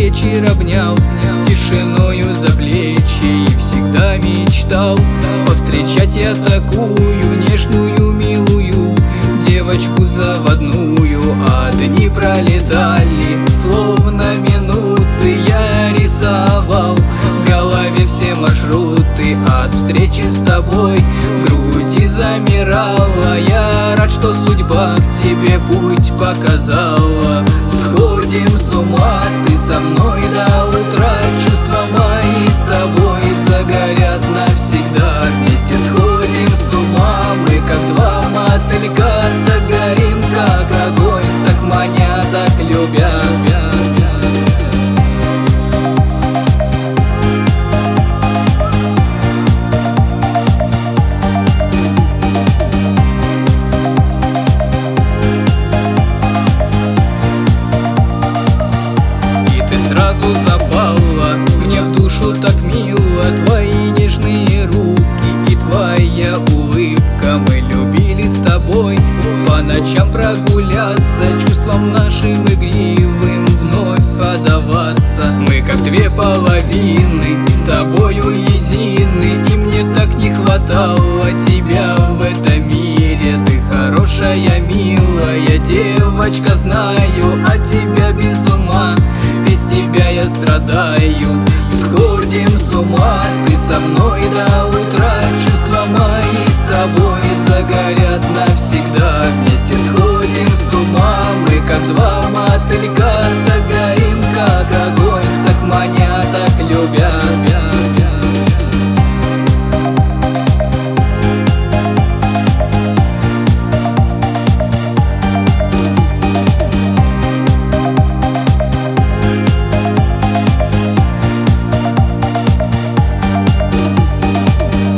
вечер обнял, тишиною за плечи, и всегда мечтал повстречать я такую нежную, милую девочку заводную. А дни пролетали, словно минуты, я рисовал в голове все маршруты. От встречи с тобой в груди замирала, я рад, что судьба к тебе путь показала. Сходим с ума, ты со мной до утра, чувства мои с тобой загорят навсегда. Вместе сходим с ума, мы как два мотылька, так горим, как огонь, так маня, так любя. Сразу запала мне в душу так мило, твои нежные руки и твоя улыбка. Мы любили с тобой по ночам прогуляться, чувствам нашим игривым вновь отдаваться. Мы как две половины, с тобою едины, и мне так не хватало тебя в этом мире. Ты хорошая, милая девочка, знаю, от тебя без ума, без тебя я страдаю. Сходим с ума, ты со мной до утра, чувства мои с тобой загорят навсегда. Вместе сходим с ума, мы как два